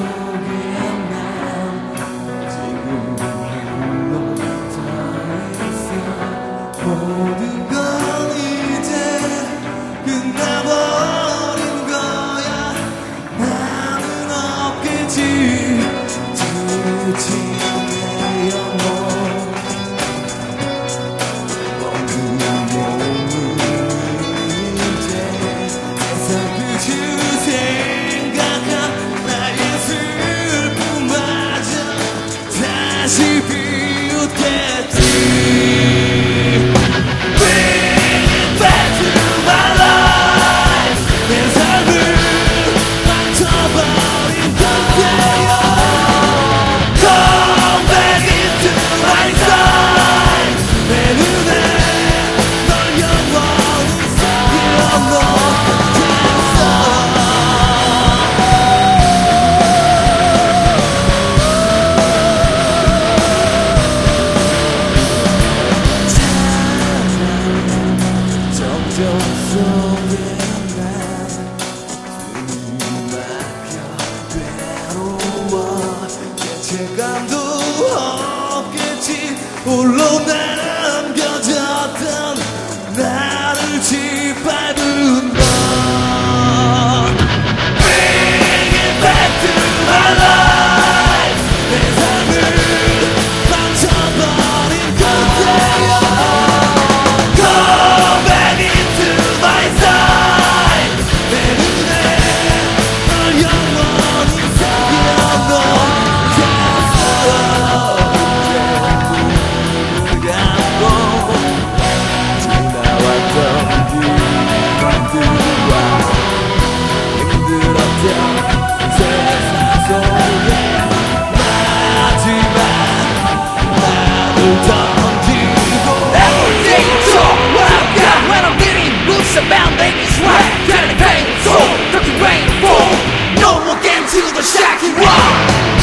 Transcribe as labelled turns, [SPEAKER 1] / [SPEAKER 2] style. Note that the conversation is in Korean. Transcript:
[SPEAKER 1] 모든 건 이제 끝나버린 거야. 나는 없겠지. 두지 내 영혼 먹는 몸은 이제 계속 그주 생각한 나의 슬픔마저 다시 비웃겠지. 죄감도 없겠지. 홀로 남겨졌던 나를 짓밟은 너. Bring it back to my life. 내 삶을 망쳐버린 그대여. Come back into my sight. 내 눈에 널 영원히 새겨넣어.
[SPEAKER 2] About ladies right, getting painful, dirty rainfall. No more game to the shack you are.